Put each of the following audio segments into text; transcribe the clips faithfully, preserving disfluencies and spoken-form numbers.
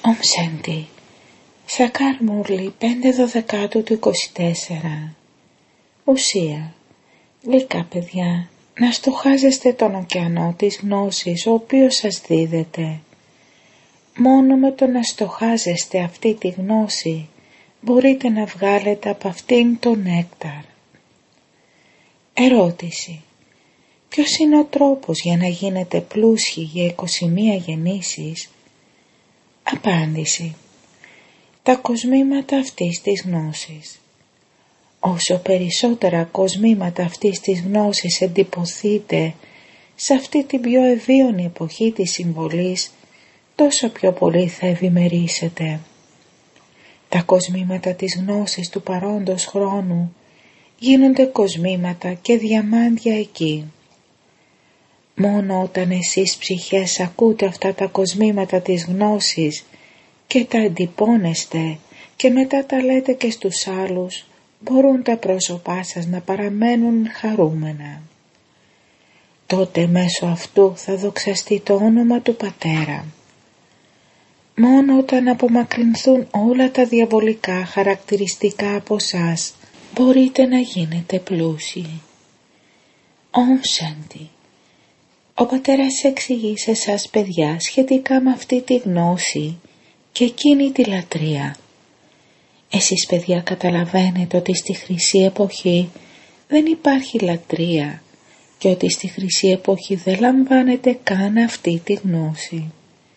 Ομ Σέντι. Σακάρ Μούρλι, πέντε δωδεκάτου του είκοσι τέσσερα. Ουσία. Γλυκά παιδιά, να στοχάζεστε τον ωκεανό της γνώσης ο οποίος σας δίδεται. Μόνο με το να στοχάζεστε αυτή τη γνώση μπορείτε να βγάλετε από αυτήν το νέκταρ. Ερώτηση. Ποιος είναι ο τρόπος για να γίνετε πλούσιοι για είκοσι μία γεννήσεις? Απάντηση. Τα κοσμήματα αυτής της γνώσης. Όσο περισσότερα κοσμήματα αυτής της γνώσης εντυπωθείτε σε αυτή την πιο ευίωνη εποχή της συμβολής, τόσο πιο πολύ θα ευημερήσετε. Τα κοσμήματα της γνώσης του παρόντος χρόνου γίνονται κοσμήματα και διαμάντια εκεί. Μόνο όταν εσείς ψυχές ακούτε αυτά τα κοσμήματα της γνώσης και τα εντυπώνεστε και μετά τα λέτε και στους άλλους, μπορούν τα πρόσωπά σας να παραμένουν χαρούμενα. Τότε μέσω αυτού θα δοξαστεί το όνομα του Πατέρα. Μόνο όταν απομακρυνθούν όλα τα διαβολικά χαρακτηριστικά από σας, μπορείτε να γίνετε πλούσιοι. Ομ Σάντι. Ο Πατέρας εξηγεί σε εσάς παιδιά σχετικά με αυτή τη γνώση και εκείνη τη λατρεία. Εσείς παιδιά καταλαβαίνετε ότι στη Χρυσή Εποχή δεν υπάρχει λατρεία και ότι στη Χρυσή Εποχή δεν λαμβάνετε καν αυτή τη γνώση.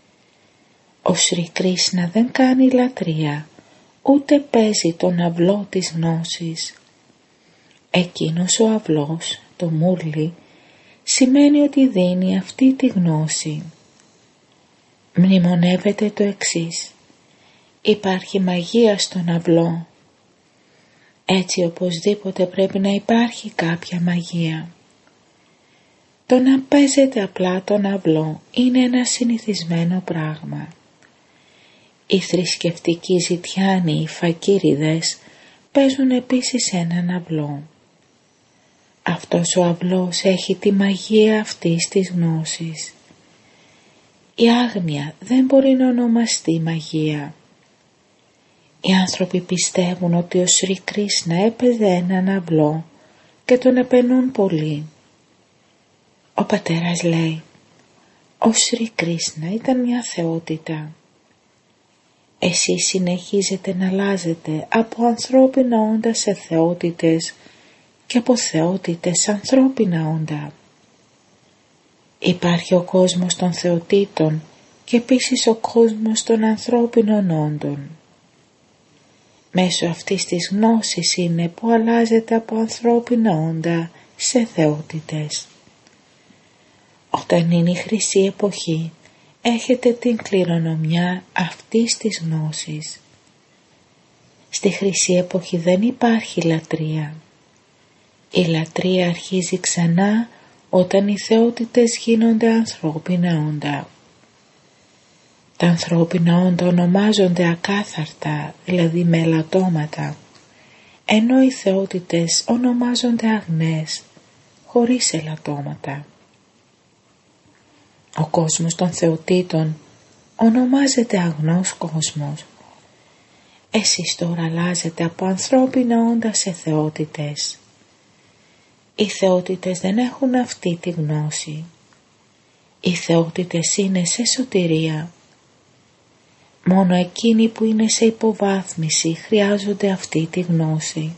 Ο Σρι Κρίσνα δεν κάνει λατρεία, ούτε παίζει τον αυλό της γνώσης. Εκείνος ο αυλός, το Μούρλι, σημαίνει ότι δίνει αυτή τη γνώση. Μνημονεύετε το εξής. Υπάρχει μαγεία στον αυλό. Έτσι οπωσδήποτε πρέπει να υπάρχει κάποια μαγεία. Το να παίζετε απλά τον αυλό είναι ένα συνηθισμένο πράγμα. Οι θρησκευτικοί ζητιάνοι, οι φακίριδες, παίζουν επίσης έναν αυλό. Αυτός ο αυλός έχει τη μαγεία αυτής της γνώσης. Η άγνοια δεν μπορεί να ονομαστεί μαγεία. Οι άνθρωποι πιστεύουν ότι ο Σρι Κρίσνα έπαιζε έναν αυλό και τον επενούν πολύ. Ο Πατέρας λέει, ο Σρι Κρίσνα ήταν μια θεότητα. Εσείς συνεχίζετε να αλλάζετε από ανθρώπινα όντα σε θεότητες και από θεότητες σε ανθρώπινα όντα. Υπάρχει ο κόσμος των θεοτήτων και επίσης ο κόσμος των ανθρώπινων όντων. Μέσω αυτής της γνώσης είναι που αλλάζετε από ανθρώπινα όντα σε θεότητες. Όταν είναι η Χρυσή Εποχή, έχετε την κληρονομιά αυτής της γνώσης. Στη Χρυσή Εποχή δεν υπάρχει λατρεία. Η λατρεία αρχίζει ξανά όταν οι θεότητες γίνονται ανθρώπινα όντα. Τα ανθρώπινα όντα ονομάζονται ακάθαρτα, δηλαδή με ελαττώματα, ενώ οι θεότητες ονομάζονται αγνές, χωρίς ελαττώματα. Ο κόσμος των θεοτήτων ονομάζεται αγνός κόσμος. Εσείς τώρα αλλάζετε από ανθρώπινα όντα σε θεότητες. Οι θεότητες δεν έχουν αυτή τη γνώση. Οι θεότητες είναι σε σωτηρία. Μόνο εκείνοι που είναι σε υποβάθμιση χρειάζονται αυτή τη γνώση.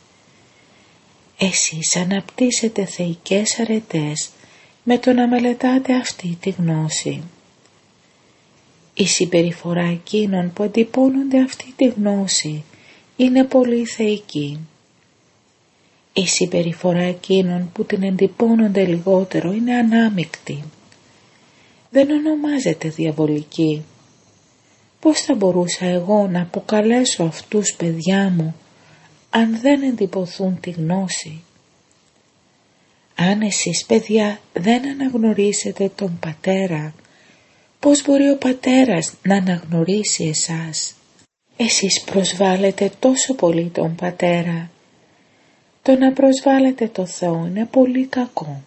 Εσείς αναπτύσσετε θεϊκές αρετές με το να μελετάτε αυτή τη γνώση. Η συμπεριφορά εκείνων που εντυπώνονται αυτή τη γνώση είναι πολύ θεϊκή. Η συμπεριφορά εκείνων που την εντυπώνονται λιγότερο είναι ανάμεικτη. Δεν ονομάζεται διαβολική. Πώς θα μπορούσα εγώ να αποκαλέσω αυτούς παιδιά μου αν δεν εντυπωθούν τη γνώση? Αν εσείς παιδιά δεν αναγνωρίσετε τον Πατέρα, πώς μπορεί ο Πατέρας να αναγνωρίσει εσάς? Εσείς προσβάλλετε τόσο πολύ τον Πατέρα. Το να προσβάλλετε το Θεό είναι πολύ κακό.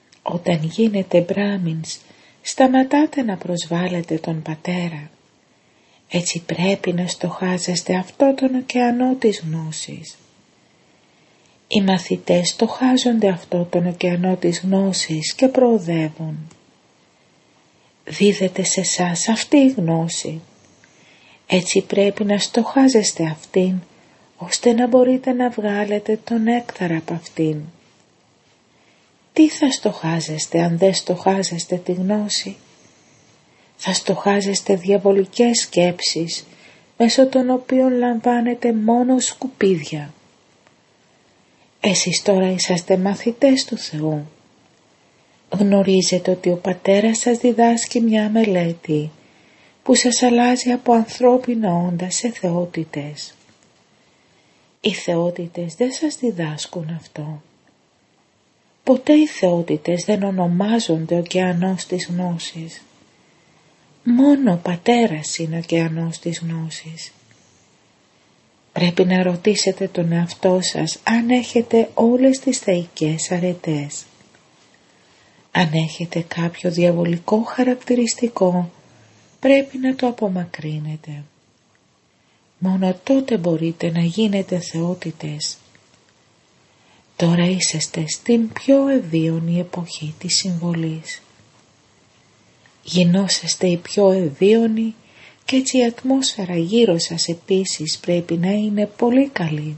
Όταν γίνετε μπράμινς, σταματάτε να προσβάλλετε τον Πατέρα. Έτσι πρέπει να στοχάζεστε αυτό τον ωκεανό της γνώσης. Οι μαθητές στοχάζονται αυτό τον ωκεανό της γνώσης και προοδεύουν. Δίδεται σε εσάς αυτή η γνώση. Έτσι πρέπει να στοχάζεστε αυτήν, ώστε να μπορείτε να βγάλετε τον νέκταρα από αυτήν. Τι θα στοχάζεστε αν δεν στοχάζεστε τη γνώση? Θα στοχάζεστε διαβολικές σκέψεις, μέσω των οποίων λαμβάνετε μόνο σκουπίδια. Εσείς τώρα είσαστε μαθητές του Θεού. Γνωρίζετε ότι ο Πατέρας σας διδάσκει μια μελέτη που σας αλλάζει από ανθρώπινο όντα σε θεότητες. Οι θεότητες δεν σας διδάσκουν αυτό. Ποτέ οι θεότητες δεν ονομάζονται ωκεανός της γνώσης. Μόνο ο Πατέρας είναι ωκεανός της γνώσης. Πρέπει να ρωτήσετε τον εαυτό σας αν έχετε όλες τις θεϊκές αρετές. Αν έχετε κάποιο διαβολικό χαρακτηριστικό, πρέπει να το απομακρύνετε. Μόνο τότε μπορείτε να γίνετε θεότητες. Τώρα είσαστε στην πιο ευίωνη εποχή της συμβολής. Γινόσαστε οι πιο ευίωνοι και έτσι η ατμόσφαιρα γύρω σας επίσης πρέπει να είναι πολύ καλή.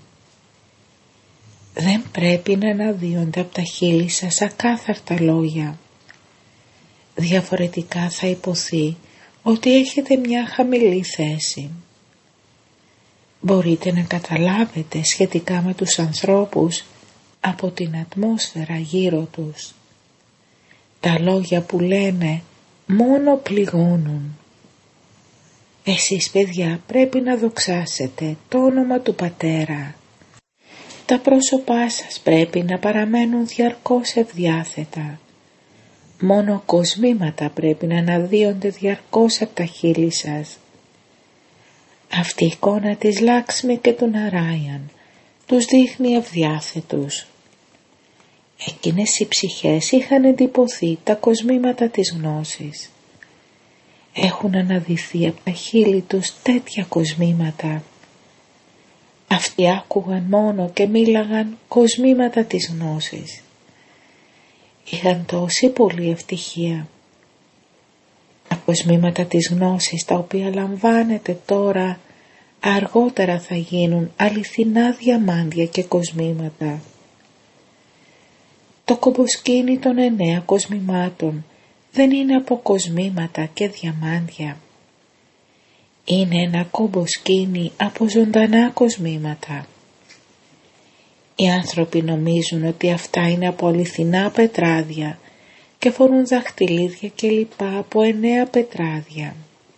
Δεν πρέπει να αναδύονται από τα χείλη σας ακάθαρτα λόγια. Διαφορετικά θα υποθεί ότι έχετε μια χαμηλή θέση. Μπορείτε να καταλάβετε σχετικά με τους ανθρώπους από την ατμόσφαιρα γύρω τους. Τα λόγια που λένε μόνο πληγώνουν. Εσείς παιδιά πρέπει να δοξάσετε το όνομα του Πατέρα. Τα πρόσωπά σας πρέπει να παραμένουν διαρκώς ευδιάθετα. Μόνο κοσμήματα πρέπει να αναδύονται διαρκώς από τα χείλη σας. Αυτή η εικόνα της Λάξμη και του Ναράιαν τους δείχνει ευδιάθετους. Εκείνες οι ψυχές είχαν εντυπωθεί τα κοσμήματα της γνώσης. Έχουν αναδυθεί από τα χείλη τους τέτοια κοσμήματα. Αυτοί άκουγαν μόνο και μίλαγαν κοσμήματα της γνώσης. Είχαν τόση πολλή ευτυχία. Τα κοσμήματα της γνώσης τα οποία λαμβάνετε τώρα αργότερα θα γίνουν αληθινά διαμάντια και κοσμήματα. Το κομποσκήνι των εννέα κοσμημάτων δεν είναι από κοσμήματα και διαμάντια. Είναι ένα κομποσκήνι από ζωντανά κοσμήματα. Οι άνθρωποι νομίζουν ότι αυτά είναι από αληθινά πετράδια και φορούν δαχτυλίδια και λοιπά από εννέα πετράδια.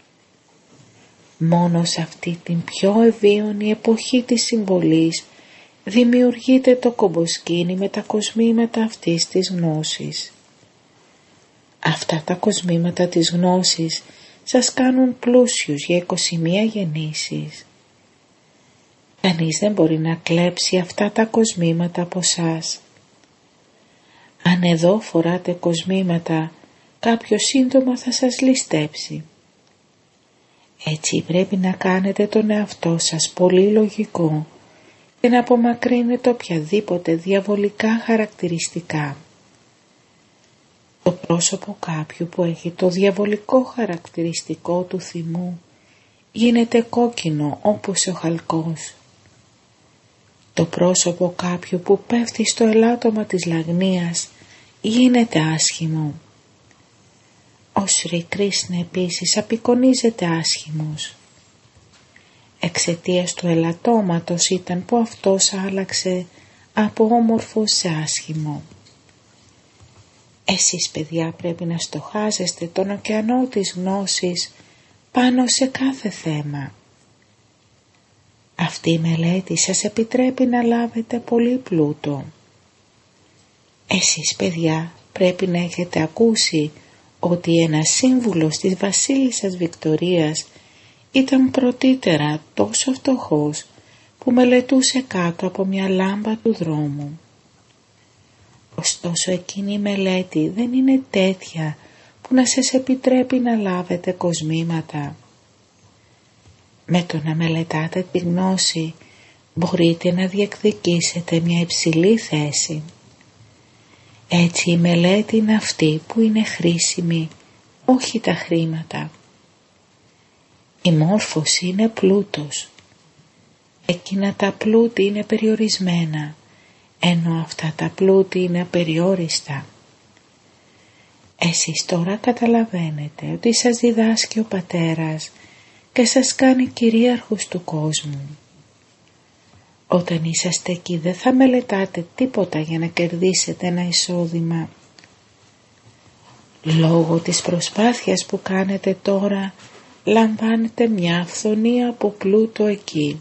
Μόνο σε αυτή την πιο ευίωνη εποχή της συμβολής δημιουργείται το κομποσκήνι με τα κοσμήματα αυτής της γνώσης. Αυτά τα κοσμήματα της γνώσης σας κάνουν πλούσιους για είκοσι μία γεννήσεις. Κανείς δεν μπορεί να κλέψει αυτά τα κοσμήματα από σας. Αν εδώ φοράτε κοσμήματα, κάποιο σύντομα θα σας ληστέψει. Έτσι πρέπει να κάνετε τον εαυτό σας πολύ λογικό και να απομακρύνετε οποιαδήποτε διαβολικά χαρακτηριστικά. Το πρόσωπο κάποιου που έχει το διαβολικό χαρακτηριστικό του θυμού γίνεται κόκκινο όπως ο χαλκός. Το πρόσωπο κάποιου που πέφτει στο ελάττωμα της λαγνίας γίνεται άσχημο. Ο Σρι Κρίσνα επίσης απεικονίζεται άσχημος. Εξαιτίας του ελαττώματος ήταν που αυτός άλλαξε από όμορφο σε άσχημο. Εσείς παιδιά πρέπει να στοχάζεστε τον ωκεανό της γνώσης πάνω σε κάθε θέμα. Αυτή η μελέτη σας επιτρέπει να λάβετε πολύ πλούτο. Εσείς παιδιά πρέπει να έχετε ακούσει ότι ένας σύμβουλος της βασίλισσας Βικτωρίας ήταν πρωτήτερα τόσο φτωχός που μελετούσε κάτω από μια λάμπα του δρόμου. Ωστόσο εκείνη η μελέτη δεν είναι τέτοια που να σας επιτρέπει να λάβετε κοσμήματα. Με το να μελετάτε τη γνώση μπορείτε να διεκδικήσετε μια υψηλή θέση. Έτσι η μελέτη είναι αυτή που είναι χρήσιμη, όχι τα χρήματα. Η μόρφωση είναι πλούτος. Εκείνα τα πλούτη είναι περιορισμένα, ενώ αυτά τα πλούτη είναι απεριόριστα. Εσείς τώρα καταλαβαίνετε ότι σας διδάσκει ο Πατέρας και σας κάνει κυρίαρχους του κόσμου. Όταν είσαστε εκεί δεν θα μελετάτε τίποτα για να κερδίσετε ένα εισόδημα. Λόγω της προσπάθειας που κάνετε τώρα λαμβάνετε μια αυθονία από πλούτο εκεί.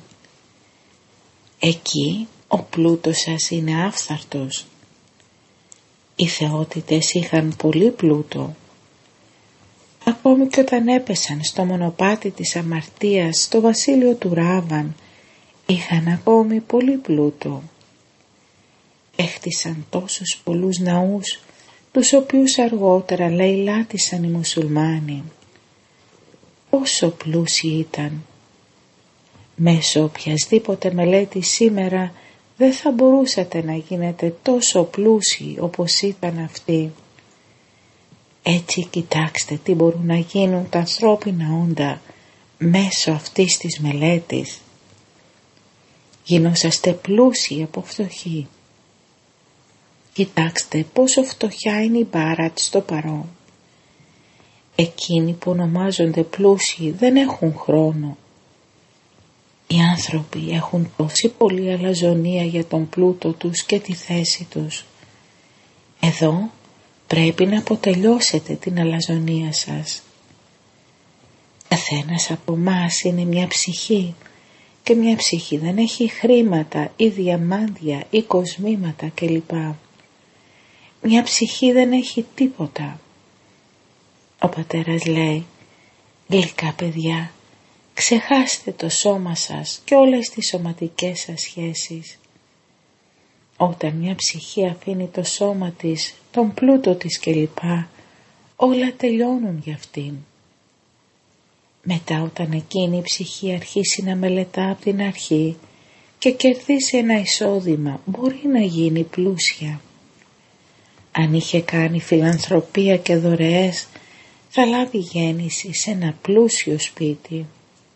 Εκεί ο πλούτος σας είναι άφθαρτος. Οι θεότητες είχαν πολύ πλούτο. Ακόμη και όταν έπεσαν στο μονοπάτι της αμαρτίας στο βασίλειο του Ράβαν, είχαν ακόμη πολύ πλούτο. Έχτισαν τόσους πολλούς ναούς, τους οποίους αργότερα λαιλάτισαν οι μουσουλμάνοι. Πόσο πλούσιοι ήταν. Μέσω οποιασδήποτε μελέτη σήμερα δεν θα μπορούσατε να γίνετε τόσο πλούσιοι όπως ήταν αυτοί. Έτσι κοιτάξτε τι μπορούν να γίνουν τα ανθρώπινα όντα μέσω αυτής της μελέτης. Γινόσαστε πλούσιοι από φτωχοί. Κοιτάξτε πόσο φτωχιά είναι η Μπάρατ στο παρόν. Εκείνοι που ονομάζονται πλούσιοι δεν έχουν χρόνο. Οι άνθρωποι έχουν τόση πολλή αλαζονία για τον πλούτο τους και τη θέση τους. Εδώ πρέπει να αποτελειώσετε την αλαζονία σας. Καθένας από εμάς είναι μια ψυχή και μια ψυχή δεν έχει χρήματα ή διαμάντια ή κοσμήματα κλπ. Μια ψυχή δεν έχει τίποτα. Ο Πατέρας λέει, γλυκά παιδιά, ξεχάστε το σώμα σας και όλες τις σωματικές σας σχέσεις. Όταν μια ψυχή αφήνει το σώμα της, τον πλούτο της κλπ, όλα τελειώνουν για αυτήν. Μετά όταν εκείνη η ψυχή αρχίσει να μελετά από την αρχή και κερδίσει ένα εισόδημα, μπορεί να γίνει πλούσια. Αν είχε κάνει φιλανθρωπία και δωρεές, θα λάβει γέννηση σε ένα πλούσιο σπίτι.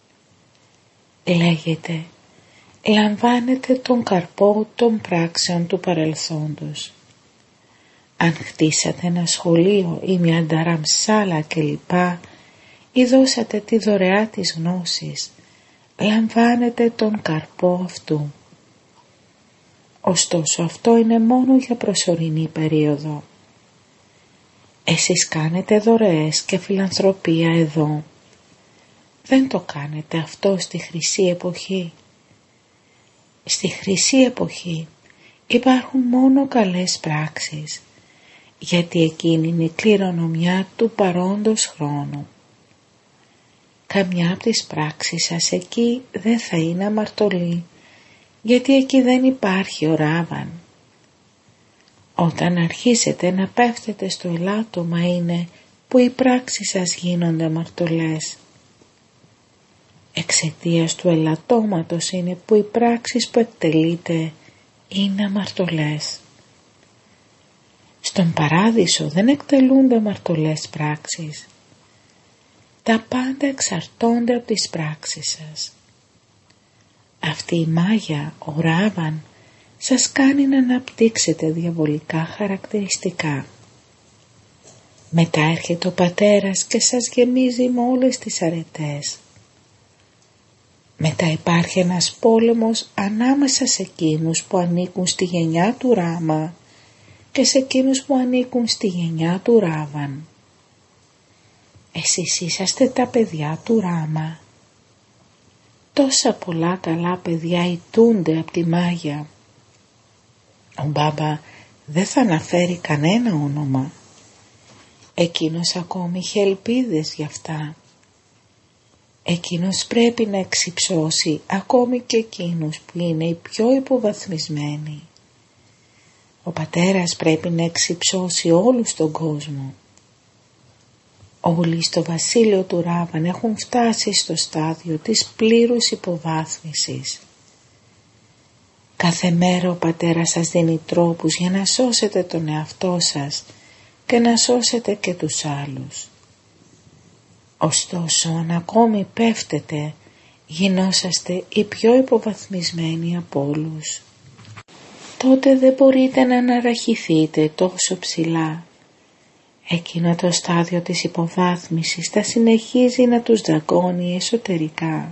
Λέγεται, λαμβάνετε τον καρπό των πράξεων του παρελθόντος. Αν χτίσατε ένα σχολείο ή μια νταραμσάλα κλπ, ή δώσατε τη δωρεά της γνώσης, λαμβάνετε τον καρπό αυτού. Ωστόσο αυτό είναι μόνο για προσωρινή περίοδο. Εσείς κάνετε δωρεές και φιλανθρωπία εδώ. Δεν το κάνετε αυτό στη χρυσή εποχή. Στη χρυσή εποχή υπάρχουν μόνο καλές πράξεις, γιατί εκείνη είναι η κληρονομιά του παρόντος χρόνου. Καμιά από τις πράξεις σας εκεί δεν θα είναι αμαρτωλή, γιατί εκεί δεν υπάρχει ο Ράβαν. Όταν αρχίσετε να πέφτετε στο ελάττωμα είναι που οι πράξεις σας γίνονται αμαρτωλές. Εξαιτίας του ελαττώματος είναι που οι πράξεις που εκτελείτε είναι αμαρτωλές. Στον παράδεισο δεν εκτελούνται αμαρτωλές πράξεις. Τα πάντα εξαρτώνται από τις πράξεις σας. Αυτή η μάγια, ο Ράβαν, σας κάνει να αναπτύξετε διαβολικά χαρακτηριστικά. Μετά έρχεται ο Πατέρας και σας γεμίζει με όλες τις αρετές. Μετά υπάρχει ένας πόλεμος ανάμεσα σε εκείνους που ανήκουν στη γενιά του Ράμα και σε εκείνους που ανήκουν στη γενιά του Ράβαν. Εσείς είσαστε τα παιδιά του Ράμα. Τόσα πολλά καλά παιδιά ηττούνται από τη μάγια. Ο Μπάμπα δεν θα αναφέρει κανένα όνομα. Εκείνος ακόμη είχε ελπίδες γι' αυτά. Εκείνος πρέπει να εξυψώσει ακόμη και εκείνους που είναι οι πιο υποβαθμισμένοι. Ο Πατέρας πρέπει να εξυψώσει όλους τον κόσμο. Όλοι στο βασίλειο του Ράβαν έχουν φτάσει στο στάδιο της πλήρους υποβάθμισης. Κάθε μέρα ο πατέρας σας δίνει τρόπους για να σώσετε τον εαυτό σας και να σώσετε και τους άλλους. Ωστόσο, αν ακόμη πέφτετε, γινόσαστε οι πιο υποβαθμισμένοι από όλους. Τότε δεν μπορείτε να αναραχηθείτε τόσο ψηλά. Εκείνο το στάδιο της υποβάθμισης θα συνεχίζει να τους δαγκώνει εσωτερικά.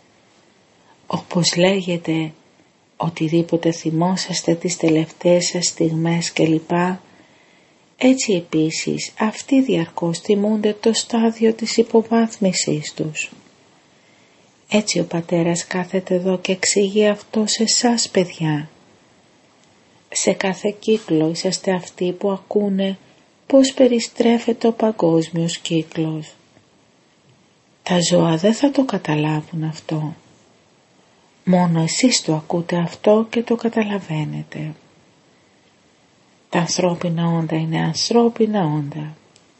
Όπως λέγεται, οτιδήποτε θυμόσαστε τις τελευταίες σας στιγμές κλπ. Έτσι επίσης αυτοί διαρκώς θυμούνται το στάδιο της υποβάθμισης τους. Έτσι ο πατέρας κάθεται εδώ και εξηγεί αυτό σε εσάς, παιδιά. Σε κάθε κύκλο είσαστε αυτοί που ακούνε πώς περιστρέφεται ο παγκόσμιος κύκλος. Τα ζώα δεν θα το καταλάβουν αυτό. Μόνο εσείς το ακούτε αυτό και το καταλαβαίνετε. Τα ανθρώπινα όντα είναι ανθρώπινα όντα.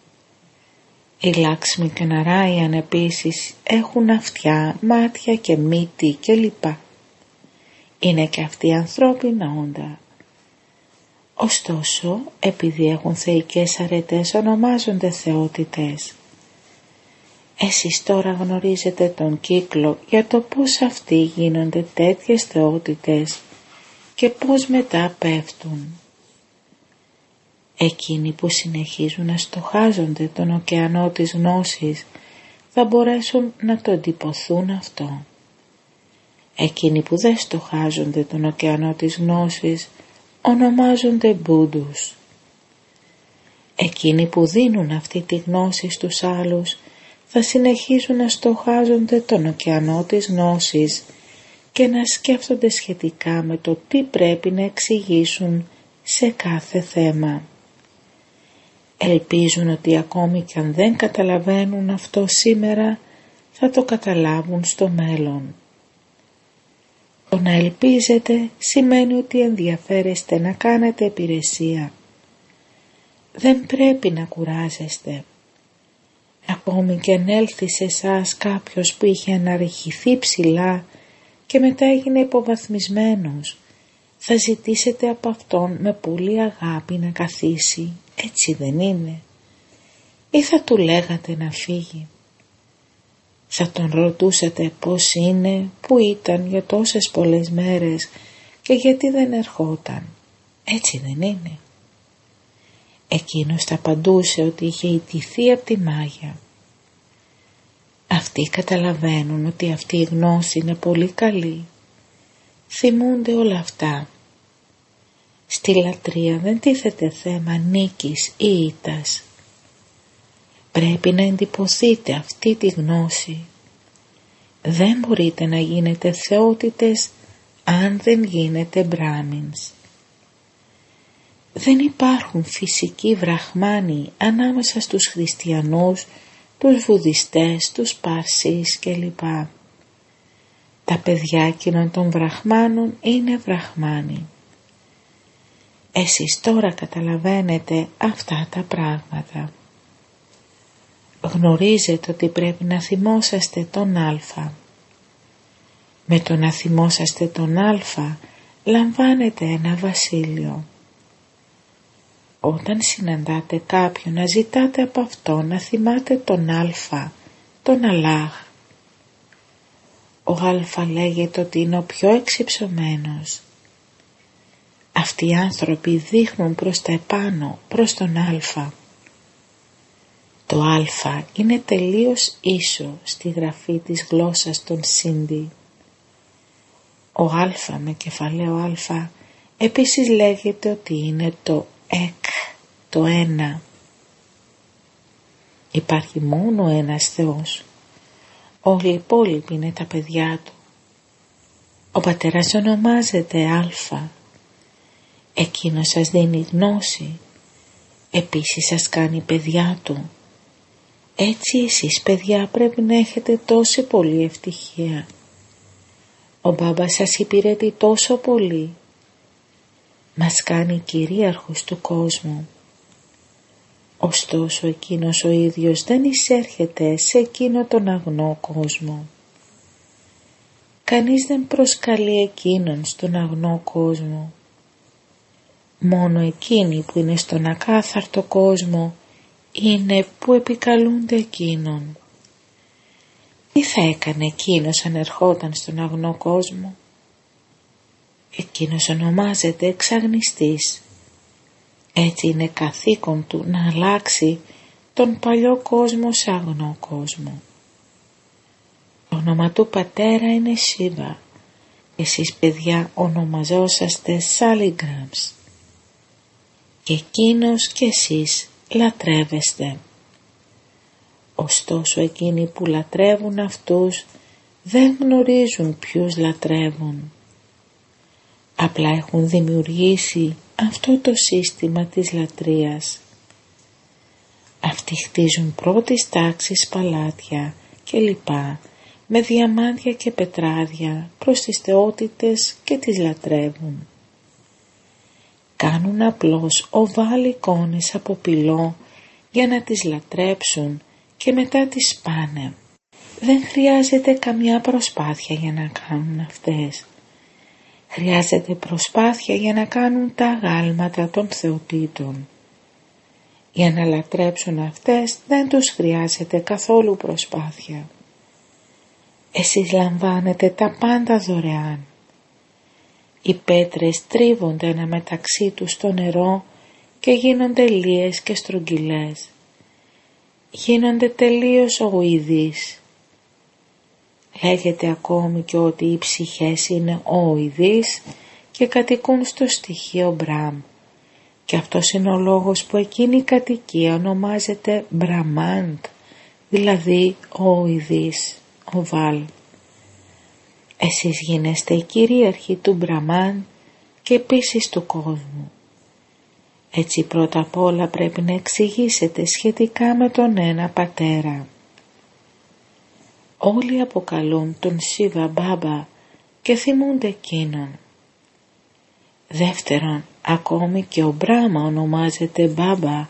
Οι Λάξμι και Ναράιαν επίσης έχουν αυτιά, μάτια και μύτη κλπ. Είναι και αυτοί ανθρώπινα όντα. Ωστόσο, επειδή έχουν θεϊκές αρετές, ονομάζονται θεότητες. Εσείς τώρα γνωρίζετε τον κύκλο για το πώς αυτοί γίνονται τέτοιες θεότητες και πώς μετά πέφτουν. Εκείνοι που συνεχίζουν να στοχάζονται τον ωκεανό της γνώσης θα μπορέσουν να το εντυπωθούν αυτό. Εκείνοι που δεν στοχάζονται τον ωκεανό της γνώσης ονομάζονται Μπούντους. Εκείνοι που δίνουν αυτή τη γνώση στους άλλους θα συνεχίζουν να στοχάζονται τον ωκεανό της γνώσης και να σκέφτονται σχετικά με το τι πρέπει να εξηγήσουν σε κάθε θέμα. Ελπίζουν ότι ακόμη και αν δεν καταλαβαίνουν αυτό σήμερα, θα το καταλάβουν στο μέλλον. Το να ελπίζετε σημαίνει ότι ενδιαφέρεστε να κάνετε υπηρεσία. Δεν πρέπει να κουράζεστε. Ακόμη και αν έλθει σε εσάς κάποιος που είχε αναρριχηθεί ψηλά και μετά έγινε υποβαθμισμένος, θα ζητήσετε από αυτόν με πολύ αγάπη να καθίσει, έτσι δεν είναι? Ή θα του λέγατε να φύγει? Θα τον ρωτούσατε πώς είναι, που ήταν για τόσες πολλές μέρες και γιατί δεν ερχόταν, έτσι δεν είναι? Εκείνος θα απαντούσε ότι είχε ιτηθεί από τη μάγια. Αυτοί καταλαβαίνουν ότι αυτή η γνώση είναι πολύ καλή. Θυμούνται όλα αυτά. Στη λατρεία δεν τίθεται θέμα νίκης ή ήττας. Πρέπει να εντυπωθείτε αυτή τη γνώση. Δεν μπορείτε να γίνετε θεότητες αν δεν γίνετε μπράμινς. Δεν υπάρχουν φυσικοί βραχμάνοι ανάμεσα στους χριστιανούς, τους βουδιστές, τους παρσείς κλπ. Τα παιδιά εκείνων των βραχμάνων είναι βραχμάνοι. Εσείς τώρα καταλαβαίνετε αυτά τα πράγματα. Γνωρίζετε ότι πρέπει να θυμόσαστε τον Α. Με το να θυμόσαστε τον Α, λαμβάνετε ένα βασίλειο. Όταν συναντάτε κάποιον, να ζητάτε από αυτό να θυμάται τον Α, τον Αλλάχ. Ο Α λέγεται ότι είναι ο πιο εξυψωμένος. Αυτοί οι άνθρωποι δείχνουν προς τα επάνω, προς τον Α. Το Α είναι τελείως ίσο στη γραφή της γλώσσας των Σίντι. Ο Α με κεφαλαίο Α επίσης λέγεται ότι είναι το Εκ, το ένα. Υπάρχει μόνο ένας Θεός. Όλοι οι υπόλοιποι είναι τα παιδιά Του. Ο Πατέρας ονομάζεται Α. Εκείνος σας δίνει γνώση. Επίσης σας κάνει παιδιά Του. Έτσι εσείς παιδιά πρέπει να έχετε τόση πολύ ευτυχία. Ο Μπάμπας σας υπηρετεί τόσο πολύ. Μας κάνει κυρίαρχους του κόσμου. Ωστόσο εκείνος ο ίδιος δεν εισέρχεται σε εκείνο τον αγνό κόσμο. Κανείς δεν προσκαλεί εκείνον στον αγνό κόσμο. Μόνο εκείνοι που είναι στον ακάθαρτο κόσμο είναι που επικαλούνται εκείνον. Τι θα έκανε εκείνος αν ερχόταν στον αγνό κόσμο? Εκείνος ονομάζεται εξαγνιστής. Έτσι είναι καθήκον του να αλλάξει τον παλιό κόσμο σε αγνό κόσμο. Το όνομα του πατέρα είναι Σίβα. Εσείς παιδιά ονομαζόσαστε Σάλιγκραμς. Και εκείνος και εσείς λατρεύεστε. Ωστόσο εκείνοι που λατρεύουν αυτούς δεν γνωρίζουν ποιους λατρεύουν. Απλά έχουν δημιουργήσει αυτό το σύστημα της λατρείας. Αυτοί χτίζουν πρώτης τάξης παλάτια και λοιπά με διαμάντια και πετράδια προς τις θεότητες και τις λατρεύουν. Κάνουν απλώς οβάλ εικόνες από πυλό για να τις λατρέψουν και μετά τις σπάνε. Δεν χρειάζεται καμιά προσπάθεια για να κάνουν αυτές. Χρειάζεται προσπάθεια για να κάνουν τα αγάλματα των θεοτήτων. Για να λατρέψουν αυτές δεν τους χρειάζεται καθόλου προσπάθεια. Εσείς λαμβάνετε τα πάντα δωρεάν. Οι πέτρες τρίβονται αναμεταξύ τους στο νερό και γίνονται λίες και στρογγυλές. Γίνονται τελείως οειδείς. Λέγεται ακόμη και ότι οι ψυχές είναι οειδείς και κατοικούν στο στοιχείο Μπραμ. Και αυτός είναι ο λόγος που εκείνη η κατοικία ονομάζεται Μπραμάντ, δηλαδή οειδείς, οβάλ. Εσείς γίνεστε οι κυρίαρχοι του Μπραμάν και επίσης του κόσμου. Έτσι πρώτα απ' όλα πρέπει να εξηγήσετε σχετικά με τον ένα πατέρα. Όλοι αποκαλούν τον Σίβα Μπάμπα και θυμούνται εκείνον. Δεύτερον, ακόμη και ο Μπράμα ονομάζεται Μπάμπα.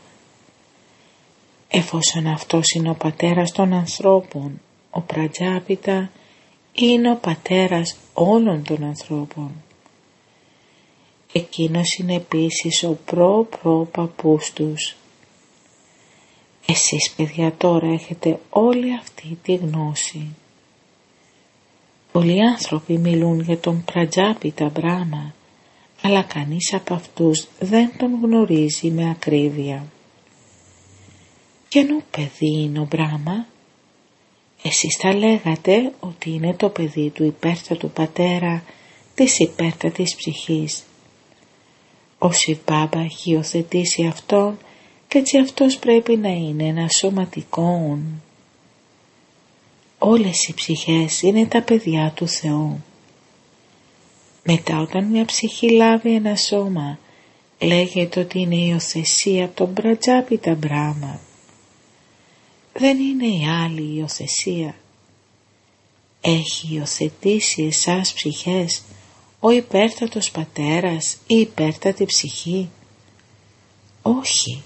Εφόσον αυτός είναι ο πατέρας των ανθρώπων, ο Πρατζάπιτα είναι ο πατέρας όλων των ανθρώπων. Εκείνος είναι επίσης ο προ-προ παππούς τους. Εσείς παιδιά τώρα έχετε όλη αυτή τη γνώση. Πολλοί άνθρωποι μιλούν για τον Πρατζάπιτα Μπράμα, αλλά κανείς από αυτούς δεν τον γνωρίζει με ακρίβεια. Ποιανού παιδί είναι ο Μπράμα? Εσείς θα λέγατε ότι είναι το παιδί του υπέρτατου πατέρα της υπέρτατης ψυχής. Ο Σιβ Μπάμπα έχει υιοθετήσει αυτόν και έτσι αυτός πρέπει να είναι ένα σωματικό. Όλες οι ψυχές είναι τα παιδιά του Θεού. Μετά όταν μια ψυχή λάβει ένα σώμα, λέγεται ότι είναι η υιοθεσία από τον Πρατζάπιτα Μπράμα. Δεν είναι η άλλη υιοθεσία. Έχει υιοθετήσει εσάς ψυχές ο υπέρτατος πατέρας ή η υπέρτατη ψυχή? Όχι.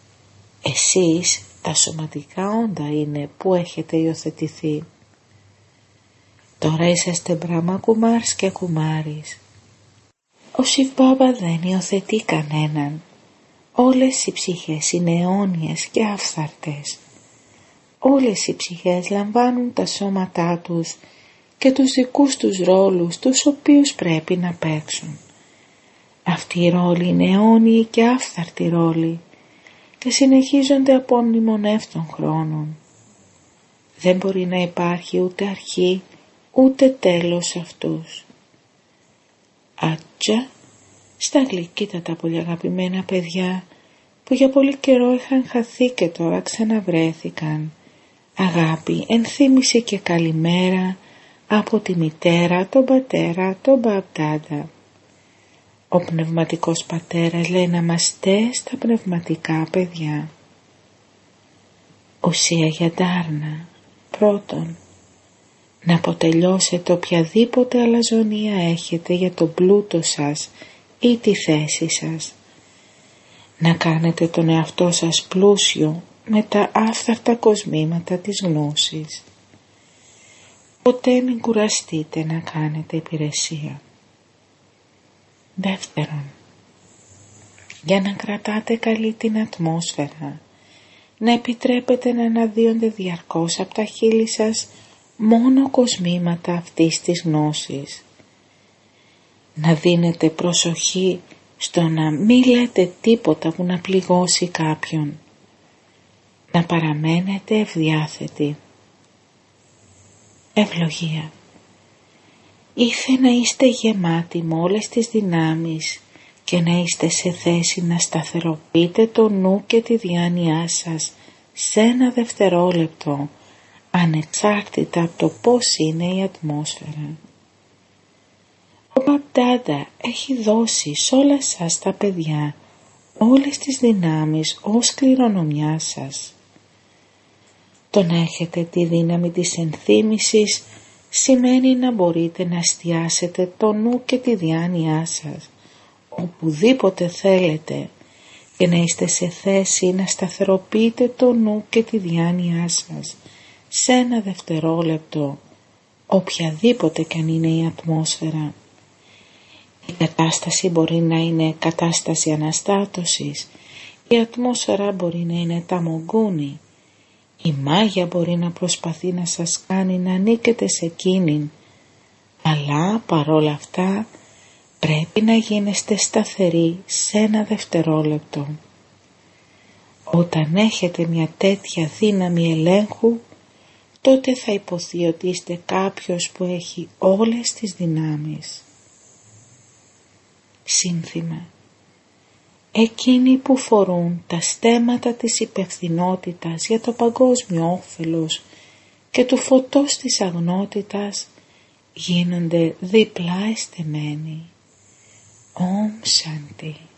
Εσείς τα σωματικά όντα είναι που έχετε υιοθετηθεί. Τώρα είσαστε Μπράμα Κουμάρς και Κουμάρης. Ο Σιβ Μπάμπα δεν υιοθετεί κανέναν. Όλες οι ψυχές είναι αιώνιες και άφθαρτες. Όλες οι ψυχές λαμβάνουν τα σώματά τους και τους δικούς τους ρόλους τους οποίους πρέπει να παίξουν. Αυτοί οι ρόλοι είναι αιώνιοι και άφθαρτοι ρόλοι και συνεχίζονται από μνημονεύτων χρόνων. Δεν μπορεί να υπάρχει ούτε αρχή ούτε τέλος αυτούς. Άτσα, στα γλυκύτα τα πολύ αγαπημένα παιδιά που για πολύ καιρό είχαν χαθεί και τώρα ξαναβρέθηκαν. Αγάπη, ενθύμηση και καλημέρα από τη μητέρα, τον πατέρα, τον μπαμπτάντα. Ο πνευματικός πατέρας λέει ναμαστέ στα πνευματικά παιδιά. Ουσία για ντάρνα. Πρώτον, να αποτελειώσετε οποιαδήποτε αλαζονία έχετε για τον πλούτο σας ή τη θέση σας. να κάνετε τον εαυτό σας πλούσιο με τα άφθαρτα κοσμήματα της γνώσης. Ποτέ μην κουραστείτε να κάνετε υπηρεσία. Δεύτερον, για να κρατάτε καλή την ατμόσφαιρα, να επιτρέπετε να αναδύονται διαρκώς από τα χείλη σας μόνο κοσμήματα αυτής της γνώσης. Να δίνετε προσοχή στο να μην λέτε τίποτα που να πληγώσει κάποιον. Να παραμένετε ευδιάθετοι. Ευλογία. Ήθε να είστε γεμάτοι με όλες τις δυνάμεις και να είστε σε θέση να σταθεροποιείτε το νου και τη διάνοιά σας σε ένα δευτερόλεπτο, ανεξάρτητα από το πώς είναι η ατμόσφαιρα. Ο Μπαπ-Ντάντα έχει δώσει σε όλα σας τα παιδιά όλες τις δυνάμεις ως κληρονομιά σας. Το να έχετε τη δύναμη της ενθύμησης σημαίνει να μπορείτε να εστιάσετε το νου και τη διάνοιά σας οπουδήποτε θέλετε και να είστε σε θέση να σταθεροποιείτε το νου και τη διάνοιά σας σε ένα δευτερόλεπτο, οποιαδήποτε κι αν είναι η ατμόσφαιρα. Η κατάσταση μπορεί να είναι κατάσταση αναστάτωσης, η ατμόσφαιρα μπορεί να είναι ταμογκούνι, η μάγια μπορεί να προσπαθεί να σας κάνει να ανήκετε σε εκείνην, αλλά παρόλα αυτά πρέπει να γίνεστε σταθεροί σε ένα δευτερόλεπτο. Όταν έχετε μια τέτοια δύναμη ελέγχου, τότε θα υποθεί ότι είστε κάποιος που έχει όλες τις δυνάμεις. Σύνθημα. Εκείνοι που φορούν τα στέμματα της υπευθυνότητας για το παγκόσμιο όφελος και του φωτός της αγνότητας γίνονται διπλά εστεμένοι. Ομ Σάντι.